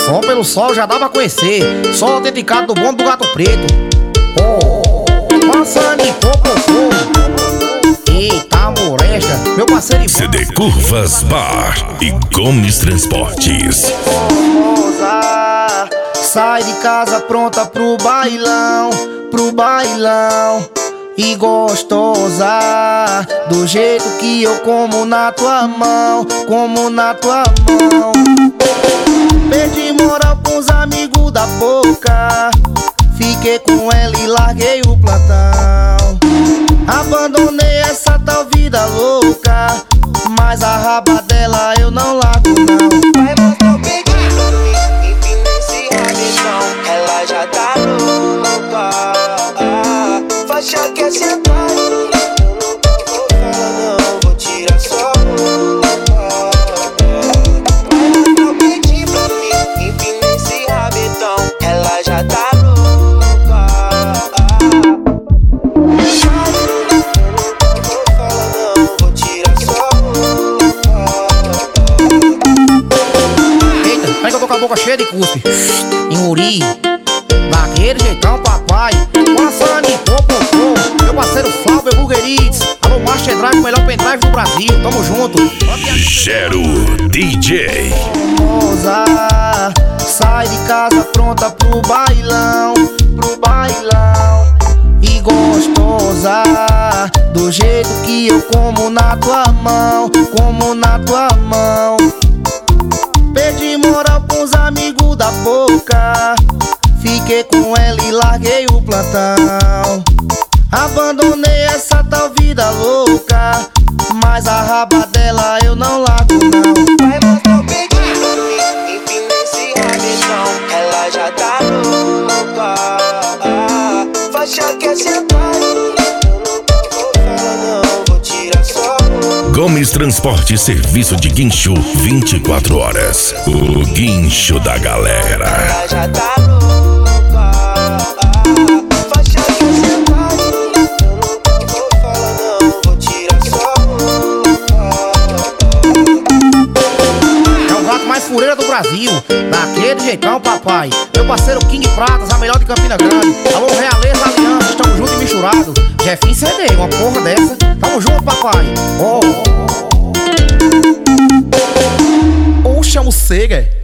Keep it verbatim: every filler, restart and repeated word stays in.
Só pelo sol já dá pra conhecer. Só dedicado do bom do gato preto. Oh, passando em popopô. Eita, Moresta, meu parceiro e C D Curvas Bar e Gomes Transportes. Sai de casa pronta pro bailão, pro bailão. E gostosa, do jeito que eu como na tua mão, como na tua mão. Perdi moral com os amigos da boca, fiquei com ela e larguei o plantão. Abandonei essa tal vida louca, mas a raba dela eu não largo não. Vai mostrar o peguinho pra mim, empina esse rabetão. Ela já tá louca, faixa quer sentar. Eu não vou falar não, vou tirar sua roupa. Vai mostrar o peguinho pra mim, empina esse rabetão. Ela já tá louca. Com a boca cheia de cuspe, enguri, daquele jeitão papai. Passando em popopô, meu parceiro Flávio Burguerites. Alô, Master Drive, o melhor pendrive do Brasil, tamo junto. Gero D J. Moça, sai de casa pronta pro bailão, pro bailão. E gostosa, do jeito que eu como na tua mão, como na tua mão. Perdi moral com os amigos da boca, fiquei com ela e larguei o plantão. Abandonei essa tal vida louca, mas a raba dela eu não largo não. Vai mostrar o peguinho pra mim, empina esse rabetão. Ela já tá louca, faixa quer sentar. Eu não vou falar não, vou tirar sua roupa. Gomes Transporte, serviço de guincho vinte e quatro horas. O guincho da galera. Ela já tá louca, faixa quer sentar. Eu não vou falar não, vou tirar sua roupa. É o gato mais fureira do Brasil, daquele jeitão papai. Meu parceiro King Pratas, a melhor de Campina Grande. Alô, Realeza Aliança, estamos juntos e misturados. Jefinho C D, uma porra dessa. Tamo junto papai. Oh, ou chama o Sega.